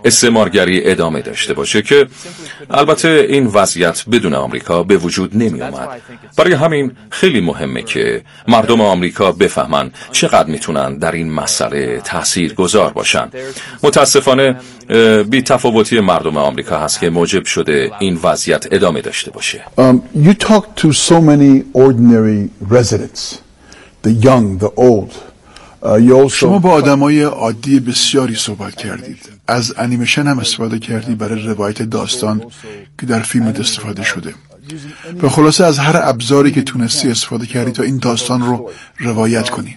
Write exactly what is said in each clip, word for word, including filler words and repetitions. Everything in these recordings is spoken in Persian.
استعمارگری ادامه داشته باشه که البته این وضعیت بدون آمریکا به وجود نمی اومد. برای همین خیلی مهمه که مردم آمریکا بفهمن چقدر میتونن در این مسئله تاثیرگذار باشن. متاسفانه بی تفاوتی مردم آمریکا هست که موجب شده این وضعیت ادامه داشته باشه. Um, you talk to so many ordinary residents, the young, the old. شما با آدمای عادی بسیاری صحبت کردید. از انیمیشن هم استفاده کردی برای روایت داستان که در فیلم استفاده شده. و خلاصه از هر ابزاری که تونستی استفاده کردی تا این داستان رو روایت کنی.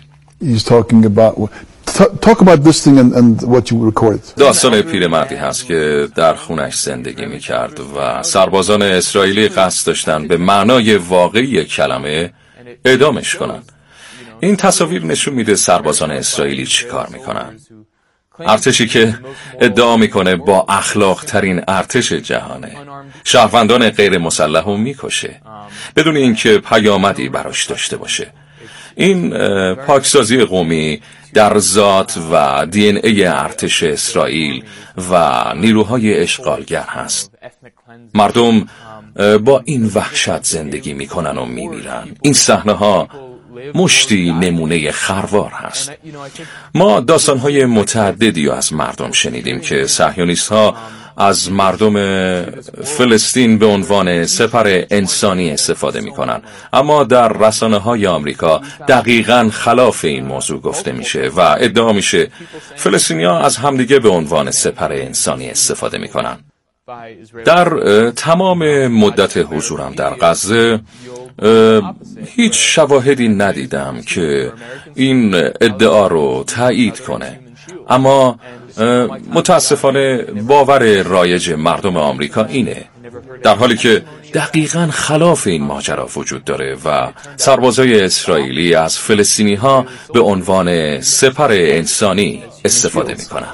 داستان پیرمردی هست که در خونش زندگی می‌کرد و سربازان اسرائیلی قصد داشتن به معنای واقعی کلمه اعدامش کنن. این تصاویر نشون میده سربازان اسرائیلی چی کار میکنن. ارتشی که ادعا میکنه با اخلاق ترین ارتش جهانه، شهروندان غیر مسلح رو میکشه بدون اینکه پیامدی براش داشته باشه. این پاکسازی قومی در ذات و دی ان ای ارتش اسرائیل و نیروهای اشغالگر هست. مردم با این وحشت زندگی میکنن و میمیرن. این صحنه‌ها مشتی نمونه خروار هست. ما داستان‌های متعددی از مردم شنیدیم که صهیونیست‌ها از مردم فلسطین به عنوان سپر انسانی استفاده می‌کنند، اما در رسانه‌های آمریکا دقیقاً خلاف این موضوع گفته میشه و ادعا میشه فلسطینی‌ها از همدیگه به عنوان سپر انسانی استفاده می‌کنند. در تمام مدت حضورم در غزه هیچ شواهدی ندیدم که این ادعا رو تایید کنه، اما متاسفانه باور رایج مردم آمریکا اینه، در حالی که دقیقاً خلاف این ماجرا وجود داره و سربازای اسرائیلی از فلسطینی ها به عنوان سپر انسانی استفاده میکنن.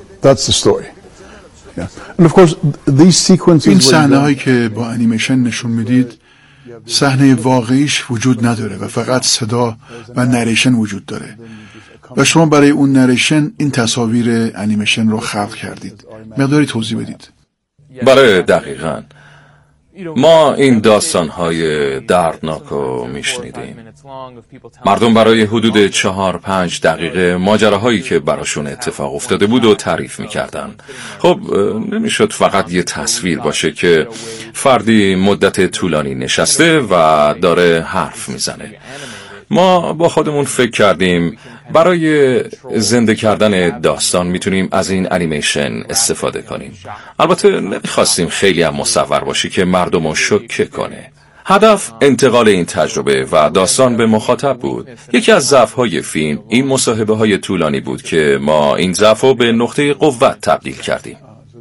این صحنه هایی که با انیمیشن نشون میدید صحنه واقعیش وجود نداره و فقط صدا و نریشن وجود داره و شما برای اون نریشن این تصاویر انیمیشن رو خلق کردید. مقداری توضیح بدید. بله دقیقاً. ما این داستان‌های دردناک رو میشنیدیم. مردم برای حدود چهار پنج دقیقه ماجراهایی که براشون اتفاق افتاده بود و تعریف میکردن. خب نمیشد فقط یه تصویر باشه که فردی مدت طولانی نشسته و داره حرف میزنه. ما با خودمون فکر کردیم برای زنده کردن داستان میتونیم از این انیمیشن استفاده کنیم. البته نمیخواستیم خیلی هم مصور باشی که مردم رو شوکه کنه. هدف انتقال این تجربه و داستان به مخاطب بود. یکی از ضعف‌های فیلم این مصاحبه های طولانی بود که ما این ضعف رو به نقطه قوت تبدیل کردیم.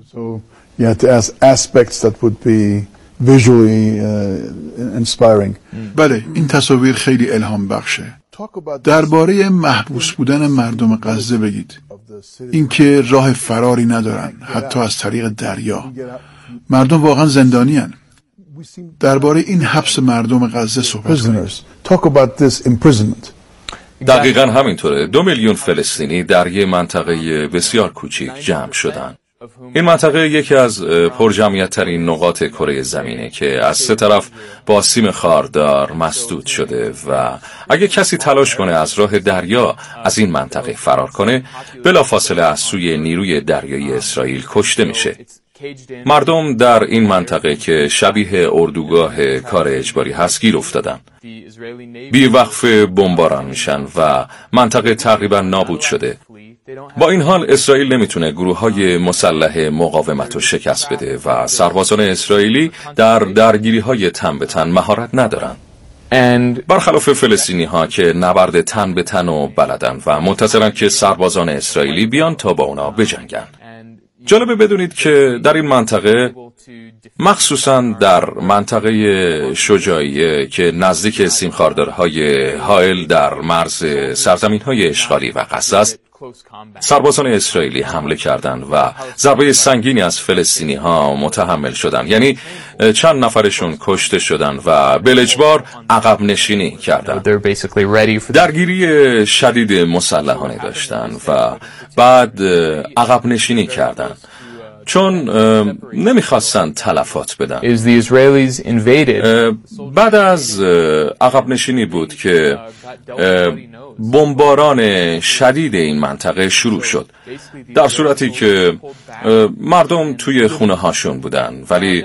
visually uh, inspiring. بله این تصاویر خیلی الهام بخشه. درباره محبوس بودن مردم غزه بگید. اینکه راه فراری ندارن حتی از طریق دریا. مردم واقعا زندانی هن. درباره این حبس مردم غزه صحبت کنید. Talk about this imprisonment. دقیقاً همینطوره. دو میلیون فلسطینی در یک منطقه بسیار کوچیک جمع شدن. این منطقه یکی از پرجمعیت ترین نقاط کره زمینه که از سه طرف با سیم خاردار مسدود شده و اگه کسی تلاش کنه از راه دریا از این منطقه فرار کنه بلافاصله از سوی نیروی دریایی اسرائیل کشته میشه. مردم در این منطقه که شبیه اردوگاه کار اجباری هست گیر افتادن. بی وقفه بمباران میشن و منطقه تقریبا نابود شده. با این حال اسرائیل نمیتونه گروه‌های مسلح مقاومت رو شکست بده و سربازان اسرائیلی در درگیری‌های تن به تن مهارت ندارن. برخلاف فلسطینی ها که نبرد تن به تن و بلدن و منتظرن که سربازان اسرائیلی بیان تا با اونا بجنگن. جالبه بدونید که در این منطقه مخصوصا در منطقه شجاعیه که نزدیک سیمخاردارهای حائل در مرز سرزمین‌های اشغالی و غزه است، سربازان اسرائیلی حمله کردند و ضربه سنگینی از فلسطینی ها متحمل شدند. یعنی چند نفرشون کشته شدند و بالاجبار عقب نشینی کردند. درگیری شدید مسلحانه داشتند و بعد عقب نشینی کردند. چون نمیخواستن تلفات بدن. is the Israelis invaded. بعد از عقب نشینی بود که بمباران شدید این منطقه شروع شد، در صورتی که مردم توی خونه هاشون بودن، ولی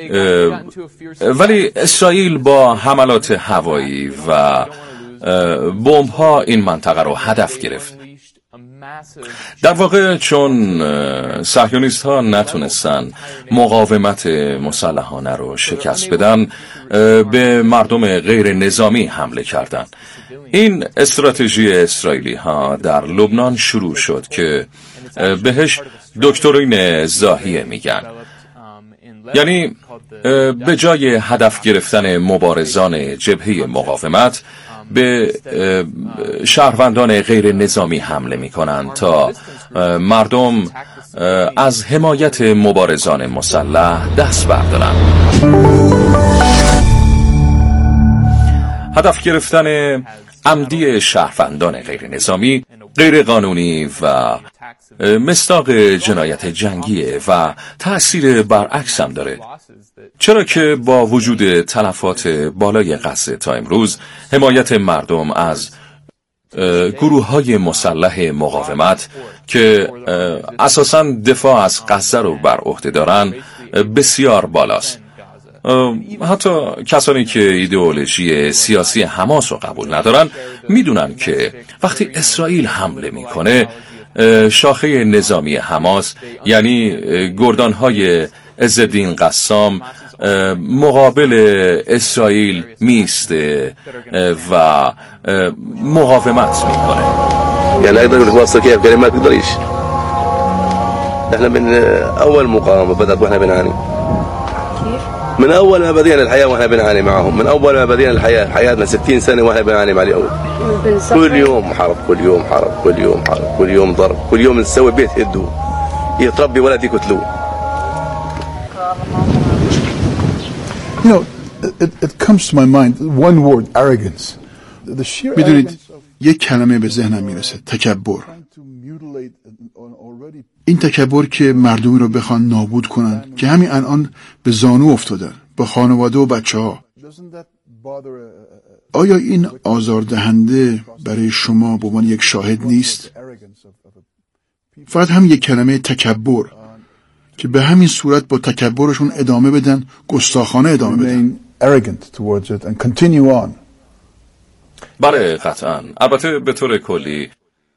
ولی اسرائیل با حملات هوایی و بمب ها این منطقه رو هدف گرفت. در واقع چون صهیونیست ها نتونستن مقاومت مسلحانه رو شکست بدن، به مردم غیر نظامی حمله کردند. این استراتژی اسرائیلی ها در لبنان شروع شد که بهش دکترین زاهیه میگن، یعنی به جای هدف گرفتن مبارزان جبهه مقاومت به شهروندان غیر نظامی حمله می کنند تا مردم از حمایت مبارزان مسلح دست بردارند. هدف گرفتن عمدی شهروندان غیر نظامی، غیر قانونی و مصداق جنایت جنگیه و تأثیر برعکس هم داره، چرا که با وجود تلفات بالای غزه تا امروز حمایت مردم از گروه‌های مسلح مقاومت که اساساً دفاع از غزه رو بر عهده دارن بسیار بالاست. حتی کسانی که ایدئولوژی سیاسی حماس رو قبول ندارن میدونن که وقتی اسرائیل حمله میکنه، شاخه نظامی حماس یعنی گردانهای عزالدین قسام مقابل اسرائیل میسته و مقاومت میکنه. يعني اقدر نتواصل كيف كلمات تقدريش. احنا من اول مقاومه بدات واحنا بنعاني. من اول ما بدينا الحياه واحنا بنعاني معهم، من اول ما بدينا الحياه، حياتنا ستين سنه واحنا بنعاني مع اليهود. كل يوم حرب، كل يوم حرب، كل يوم حرب، كل يوم ضرب، كل يوم نسوي بيت هدوه يتربي ولد يقتلوه. You know, it, it comes to my mind one word, arrogance. The sheer میدونید یک کلمه به ذهنم میرسه، تکبر. این تکبر که مردمی رو بخوان نابود کنن که همین الان به زانو افتادن با خانواده و بچه ها. آیا این آزاردهنده برای شما به عنوان یک شاهد نیست؟ فقط هم یک کلمه تکبر که به همین صورت با تکبرشون ادامه بدن، گستاخانه ادامه بدن. بله قطعا. البته به طور کلی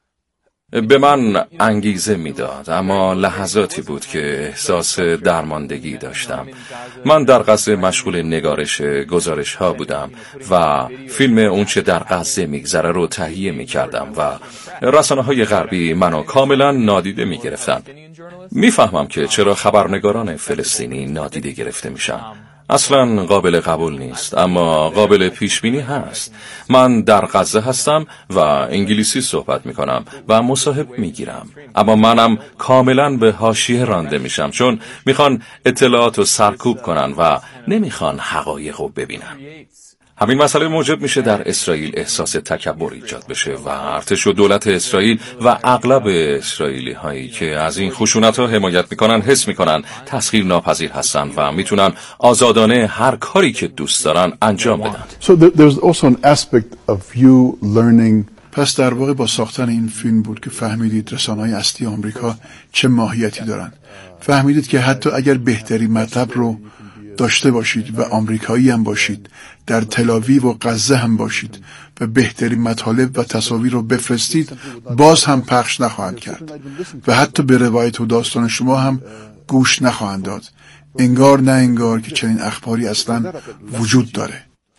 به من انگیزه میداد، اما لحظاتی بود که احساس درماندگی داشتم. من در غزه مشغول نگارش گزارش ها بودم و فیلم اونچه در غزه میگذره رو تهیه میکردم و رسانه های غربی منو کاملا نادیده میگرفتن. میفهمم که چرا خبرنگاران فلسطینی نادیده گرفته میشن. اصلا قابل قبول نیست، اما قابل پیش بینی هست. من در غزه هستم و انگلیسی صحبت میکنم و مصاحبه میگیرم، اما منم کاملا به حاشیه رانده میشم، چون میخوان اطلاعات رو سرکوب کنن و نمیخوان حقایق رو ببینن. همین مسئله موجب میشه در اسرائیل احساس تکبر ایجاد بشه و ارتش و دولت اسرائیل و اغلب اسرائیلی هایی که از این خشونت ها حمایت میکنن حس میکنن تسخیر ناپذیر هستن و میتونن آزادانه هر کاری که دوست دارن انجام بدن. So there's also an aspect of you learning. پس در واقع با ساختن این فیلم بود که فهمیدید رسانه‌های اصلی آمریکا چه ماهیتی دارن. فهمیدید که حتی اگر بهترین مطلب رو داشته باشید و آمریکایی هم باشید، در تل‌آویو و غزه هم باشید و بهترین مطالب و تصاویر رو بفرستید، باز هم پخش نخواهند کرد و حتی به روایت و داستان شما هم گوش نخواهند داد. انگار نه انگار که چنین اخباری اصلا وجود داره.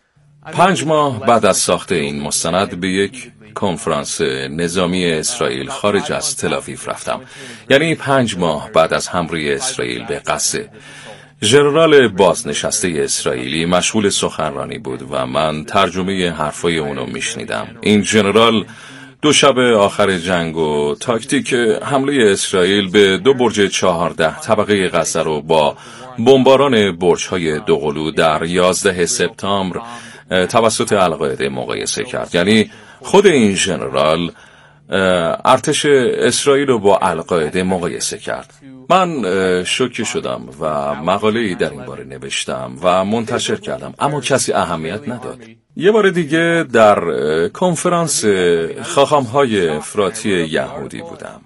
پنج ماه بعد از ساخت این مستند به یک کنفرانس نظامی اسرائیل خارج از تل‌آویو رفتم. یعنی پنج ماه بعد از حمله اسرائیل به غزه. ژنرال بازنشسته اسرائیلی مشغول سخنرانی بود و من ترجمه حرفای اونو میشنیدم. این ژنرال دو شب آخر جنگ و تاکتیک حمله اسرائیل به دو برج چهارده طبقه غزه رو با بمباران برج‌های دوقلو در یازده سپتامبر توسط القاعده مقایسه کرد. یعنی خود این ژنرال ارتش اسرائیل رو با القاعده مقایسه کرد. من شوکه شدم و مقاله‌ای در این باره نوشتم و منتشر کردم، اما کسی اهمیت نداد. یه بار دیگه در کنفرانس خاخام‌های افراطی یهودی بودم.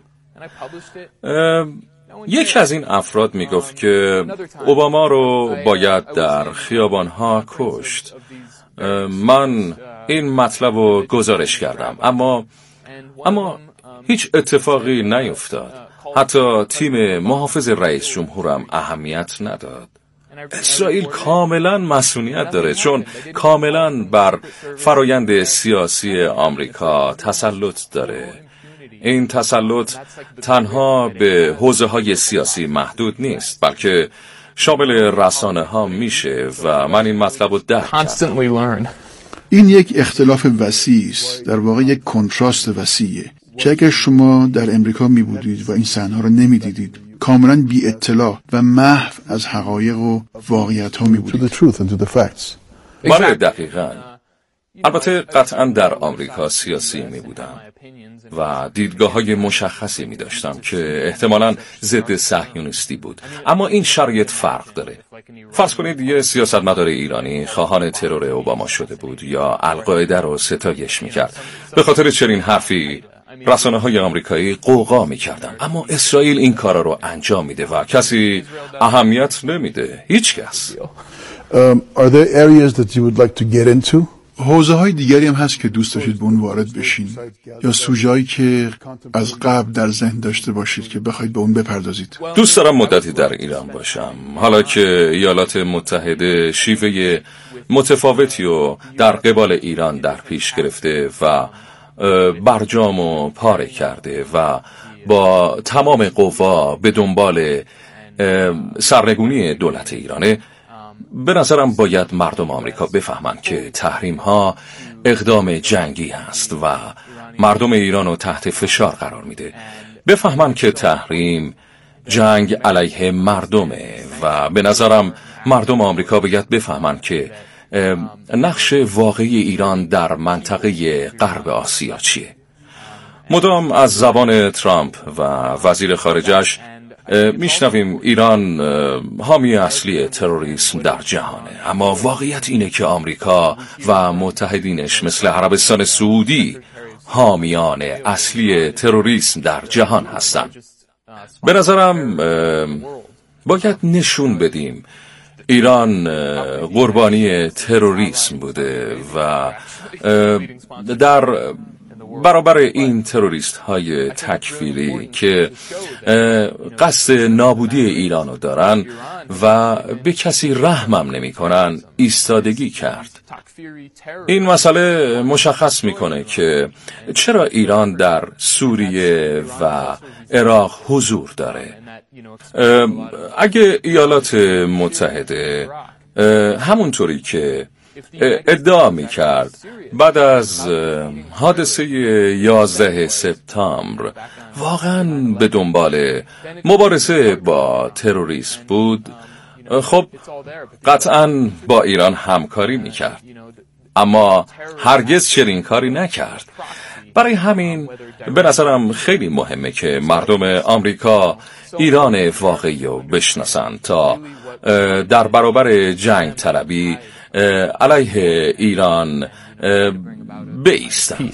یکی از این افراد میگفت که اوباما رو باید در خیابان‌ها کشت. من این مطلب رو گزارش کردم، اما اما هیچ اتفاقی نیفتاد. حتی تیم محافظ رئیس جمهورم اهمیت نداد. اسرائیل کاملا مسئولیت داره، چون کاملا بر فرایند سیاسی آمریکا تسلط داره. این تسلط تنها به حوزه‌های سیاسی محدود نیست، بلکه شامل رسانه ها میشه و من این مطلب رو درک کردم. این یک اختلاف وسیع است، در واقع یک کنتراست وسیعه که اگر شما در امریکا می بودید و این صحنه‌ها رو نمی دیدید، کاملا بی اطلاع و محو از حقایق و واقعیت ها می بودید. بله دقیقاً. البته قطعاً در آمریکا سیاسی می بودم و دیدگاه های مشخصی می داشتم که احتمالاً ضد صهیونیستی بود، اما این شرایط فرق داره. فرض کنید یه سیاستمدار ایرانی خواهان ترور اوباما شده بود یا القاعده رو ستایش می کرد. به خاطر چنین حرفی رسانه های آمریکایی قوقا می کردن، اما اسرائیل این کارا رو انجام میده و کسی اهمیت نمیده، هیچ کس. um, Are there areas that you would like to get into? حوزه های دیگری هم هست که دوست داشتید به اون وارد بشین، یا سوژه‌ای که از قبل در ذهن داشته باشید که بخواید به اون بپردازید؟ دوست دارم مدتی در ایران باشم، حالا که ایالات متحده شیوه متفاوتی رو در قبال ایران در پیش گرفته و برجام و پاره کرده و با تمام قوا به دنبال سرنگونی دولت ایرانه. به نظرم باید مردم آمریکا بفهمند که تحریم ها اقدام جنگی است و مردم ایران رو تحت فشار قرار میده. بفهمند که تحریم جنگ علیه مردمه و به نظرم مردم آمریکا باید بفهمند که نقش واقعی ایران در منطقه غرب آسیا چیه. مدام از زبان ترامپ و وزیر خارجش میشنویم ایران حامی اصلی تروریسم در جهانه، اما واقعیت اینه که آمریکا و متحدینش مثل عربستان سعودی حامیان اصلی تروریسم در جهان هستند. به نظرم باید نشون بدیم ایران قربانی تروریسم بوده و در برابر این تروریست های تکفیری که قصد نابودی ایرانو دارن و به کسی رحمم نمی کنن ایستادگی کرد. این مسئله مشخص میکنه که چرا ایران در سوریه و عراق حضور داره. اگه ایالات متحده همونطوری که ادعا می کرد بعد از حادثه یازده سپتامبر واقعا به دنبال مبارزه با تروریسم بود، خب قطعا با ایران همکاری می کرد، اما هرگز چنین کاری نکرد. برای همین به نظرم خیلی مهمه که مردم آمریکا ایران واقعی رو بشناسن تا در برابر جنگ طلبی علیه ایران بایستن.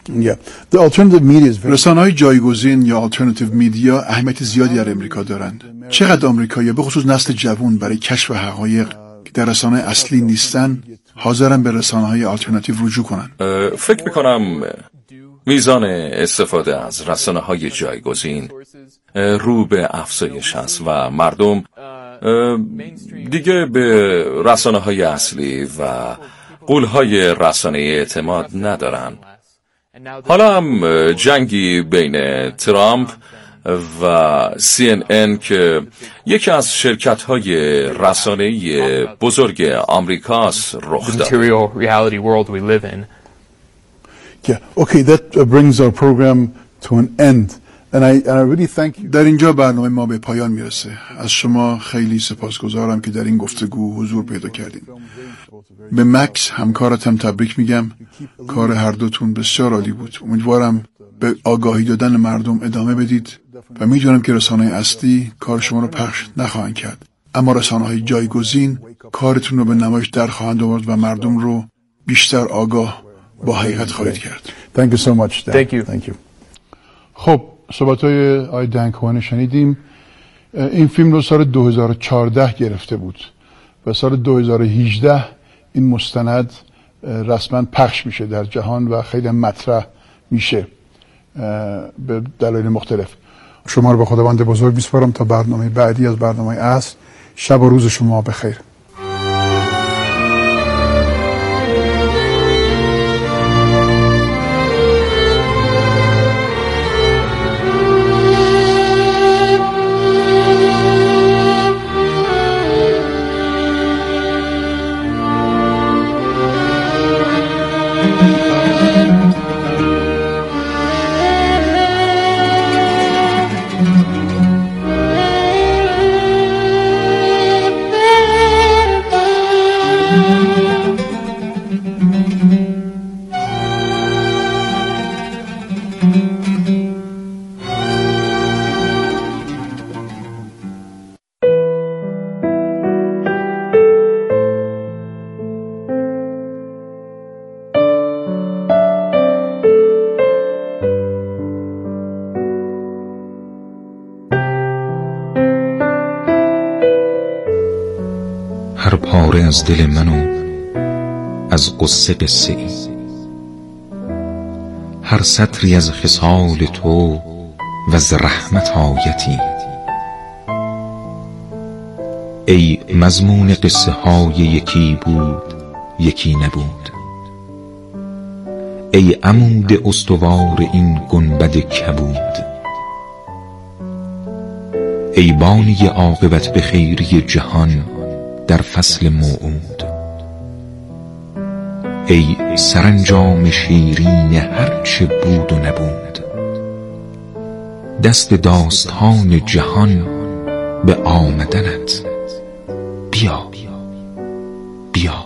رسانه‌های جایگزین یا alternative میدیا اهمیت زیادی در امریکا دارند. چقدر آمریکایی‌ها به خصوص نسل جوان برای کشف حقایق که در رسانه اصلی نیستن حاضرن به رسانه‌های alternative رجوع کنن؟ فکر میکنم میزان استفاده از رسانه‌های جایگزین رو به افزایش هست و مردم دیگه به رسانه‌های اصلی و غول‌های رسانه‌ای اعتماد ندارن. حالا هم جنگی بین ترامپ و سی ان ان که یکی از شرکت‌های رسانه‌ای بزرگ آمریکاست رخ داد. Yeah, okay, that brings our program to an end. And I, and I really thank you. در اینجا برنامه ما به پایان میرسه. از شما خیلی سپاسگزارم که در این گفتگو حضور پیدا کردین. به مکس همکارتم تبریک میگم. کار هر دوتون بسیار عالی بود. امیدوارم به آگاهی دادن مردم ادامه بدید و میدونم که رسانه‌های اصلی کار شما رو پخش نخواهند کرد، اما رسانه‌های جایگزین کارتون رو به نمایش در خواهند آورد و مردم رو بیشتر آگاه با حقیقت خواهید کرد. Thank you so much. Dan. Thank you. Thank you. خب صحبت‌های آقای دن کوهن شنیدیم. این فیلم رو سال دو هزار و چهارده گرفته بود و سال دو هزار و هجده این مستند رسما پخش میشه در جهان و خیلی مطرح میشه به دلایل مختلف. شما رو به خداوند بزرگ میسپارم تا برنامه بعدی از برنامه اصل. شب و روز شما بخیر. هر پاره از دل منو از قصه قصه ای، هر سطری از خصال تو و از رحمت آیتی. ای مضمون قصه های یکی بود یکی نبود، ای عمود استوار این گنبد کبود، ای بانی عاقبت به خیری جهان در فصل موعود، ای سرانجام شیرین هرچه بود و نبود. دست داستان جهان به آمدنت بیا بیا.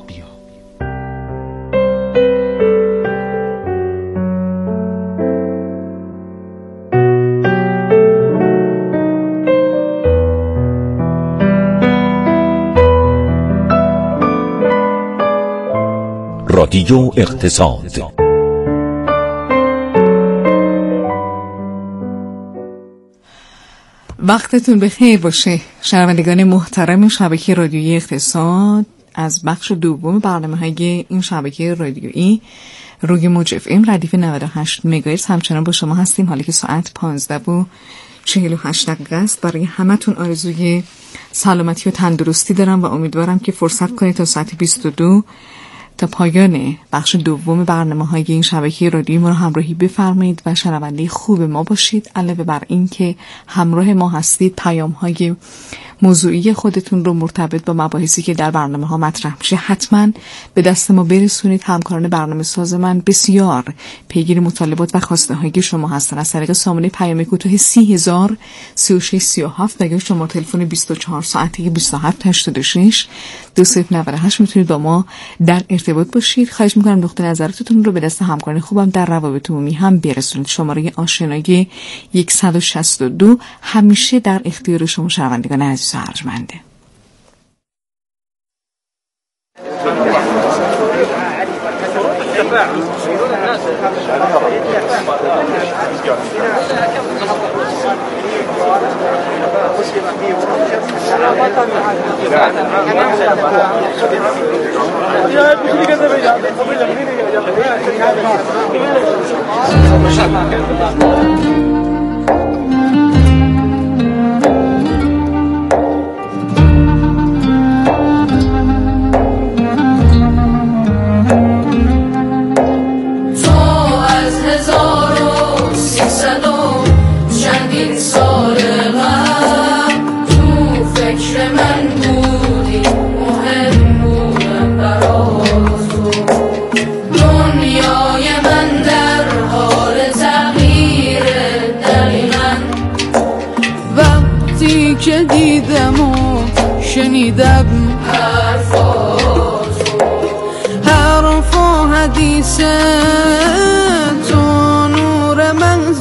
رادیو اقتصاد. وقتتون بخیر باشه شنوندگان محترم شبکه رادیویی اقتصاد. از بخش دوم برنامه‌های این شبکه رادیویی روی موج اف ام ردیف نود و هشت مگاهرتز همچنان با شما هستیم. حالا که ساعت پانزده و چهل و هشت دقیقه است. برای همتون آرزوی سلامتی و تندرستی دارم و امیدوارم که فرصت کنید تا ساعت بیست و دو تا پایان بخش دوم برنامه‌های این شبکه رادیویی ما رو همراهی بفرمایید و شنونده خوب ما باشید. علاوه بر این که همراه ما هستید، پیام‌های موضوعی خودتون رو مرتبط با مباحثی که در برنامه‌ها مطرح میشه حتما به دست ما برسونید. همکاران برنامه ساز من بسیار پیگیر مطالبات و خواسته‌های شما هستن از طریق سامانه پیام کوتاه سی هزار سی و شش سی و هفت و یا شماره تلفن بیست و چهار ساعته بیست و هفت هشتاد و شش دو صفر نود و هشت میتونید با ما در ارتباط باشید. خواهش میکنم نقطه نظراتتون رو به دست همکاران خوبم در روابط عمومی هم برسونید. شماره آشنایی صد و شصت و دو همیشه در اختیار شما شنوندگان عزیز ارجمنده. که دیدم و شنیدم حرفات حرف و حدیث تو نور من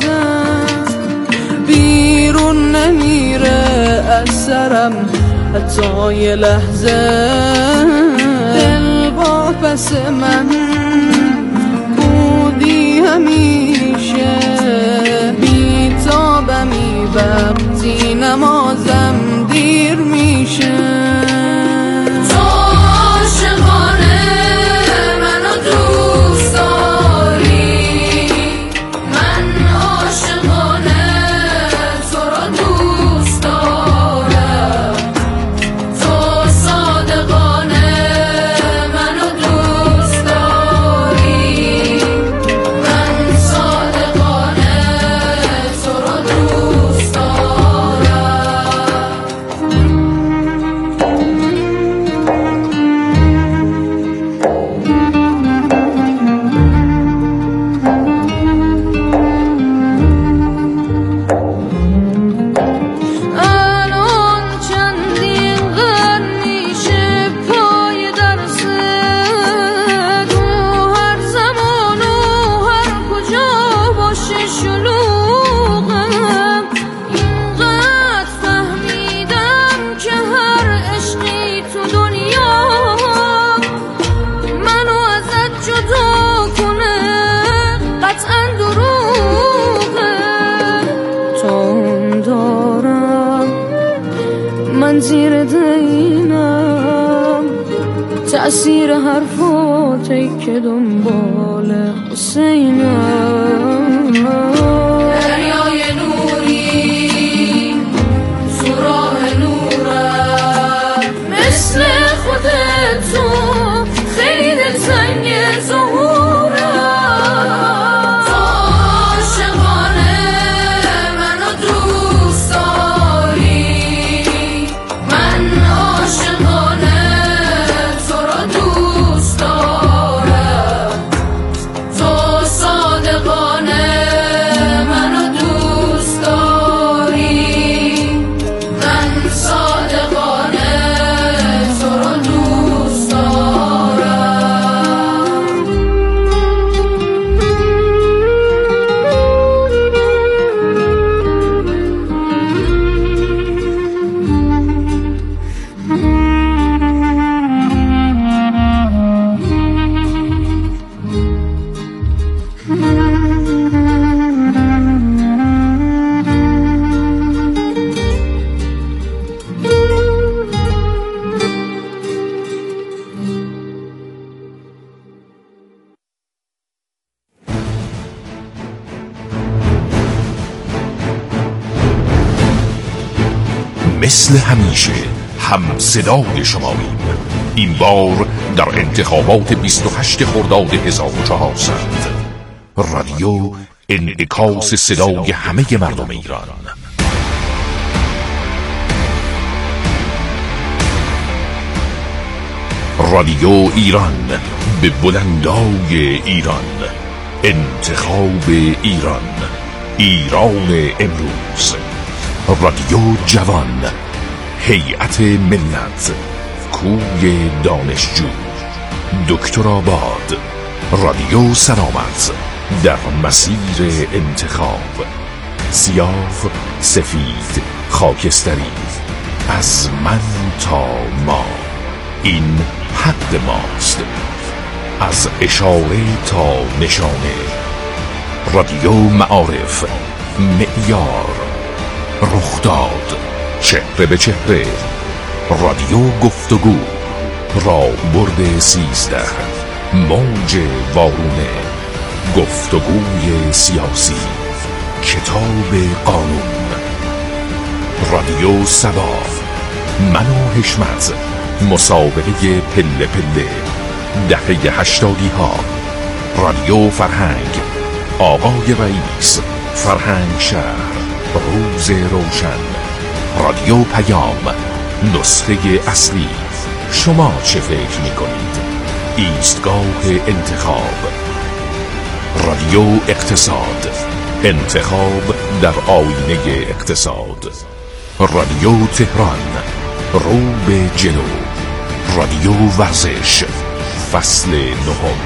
نمازم حتی یه لحظه دل با پس من بودی همیشه بی تابمی وقتی نمازم دیر میشه زیر دینم تأثیر حرفاتی که دنبال حسینم دریای نوری تو راه نورم مثل خودت تو خیلی دلتنگ ظهورم تو عاشقانه منو دوست داری من عاشقانه تو را دوست دارم تو صادقانه منو دوست داری من صادقانه تو را دوست دارم مثل همیشه هم صدای شماییم. این بار در انتخابات بیست و هشت خرداد هزار و چهارصد. رادیو انعکاس صدای همه مردم ایران. رادیو ایران به بلندای ایران. انتخاب ایران، ایران امروز. رادیو جوان، هیئت ملت، کوی دانشجو، دکتر آباد، رادیو سلامت، در مسیر انتخاب. سیاه، سفید، خاکستری، از من تا ما، این حق ماست. از اشاره تا نشانه. رادیو معارف، معیار، رخداد، چهره به چهره. رادیو گفتگو، راهبرد سیزده، موج وارونه، گفتگوی سیاسی، کتاب قانون. رادیو سبا، من و حشمت، مسابقه پله پله، دهه هشتادی ها. رادیو فرهنگ، آقای رئیس، فرهنگ شهر، روز روشن. رادیو پیام، نسخه اصلی. شما چه فکر می کنید؟ ایستگاه انتخاب. رادیو اقتصاد، انتخاب در آینه اقتصاد. رادیو تهران، رو به جلو. رادیو ورزش، فصل نهم.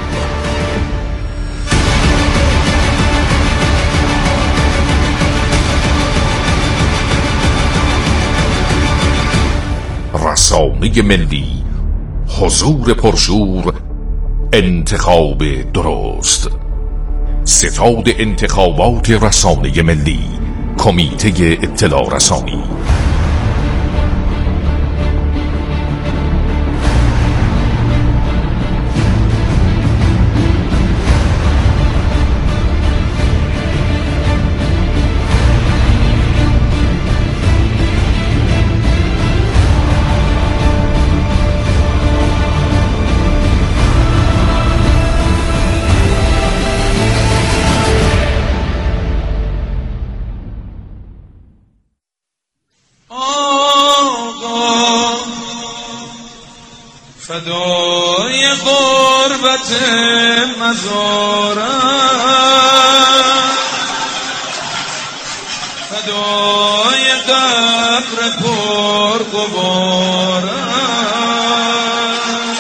رسانه ملی، حضور پرشور، انتخاب درست. ستاد انتخابات رسانه ملی، کمیته اطلاع رسانی. فدای غربت مزارم، فدای قبر پر غبارم،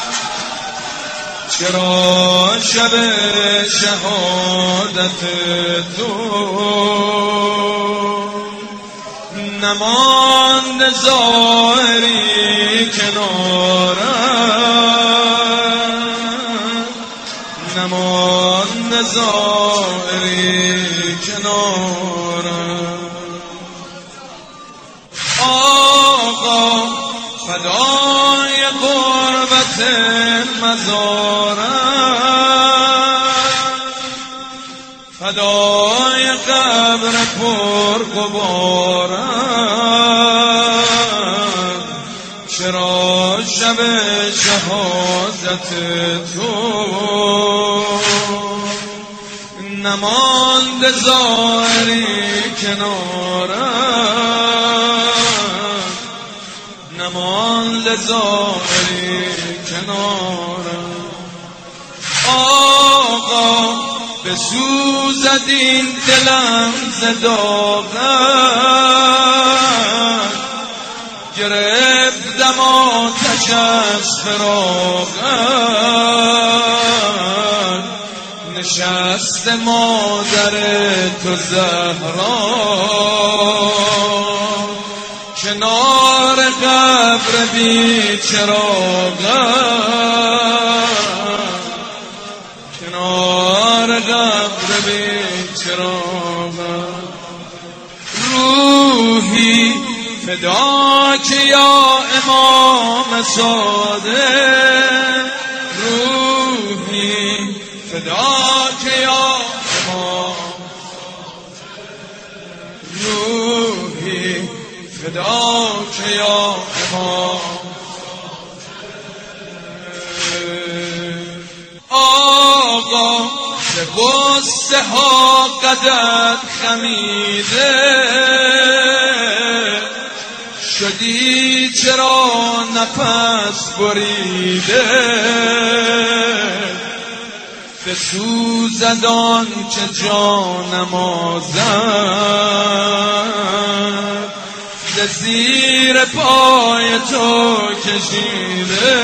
چرا شب شهادت تو نماند ظاهری کنارم، نماند ظاهری کنارم. آقا فدای غربت مزارم، فدای قبر پر غبارم، چرا شب شهادت تو نماند ظاهری کنارم، نماند ظاهری کنارم. آقا بسوزد این دلم ز داغت، گرفتم آتش از فراقت، نشست مادر تو زهرا کنار قبر بی چراغت، کنار قبر بی چراغت. روحی فداک یا امام صادق، روحی فداک یا امام، روحی فداک یا امام. آقا به غصه ها قدر خمیده شدی، چرا نفس بریده بسوزد آن که جانم آزد، ز زیر پای تو کشیده.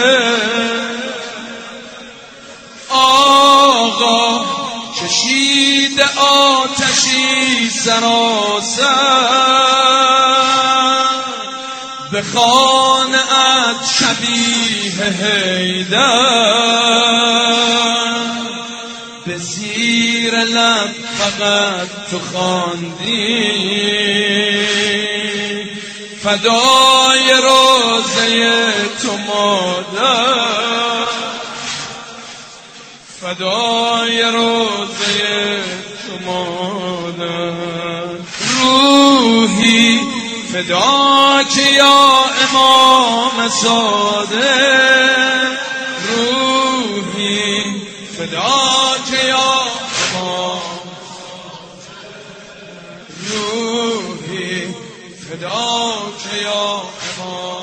آقا کشید آتشی سراسر، به خانه‌ات شبیه حیدر، به زیر لب فقط تو خواندی فدای روزه تو مادر، فدای روزه تو مادر. روحی فداک یا امام صادق، روحی فداک یا امام، روحی فداک یا امام.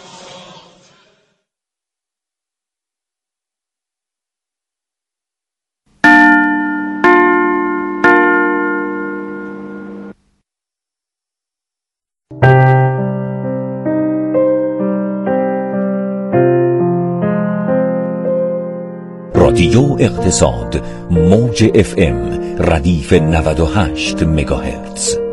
رادیو اقتصاد، موج اف ام ردیف نود و هشت مگاهرتز.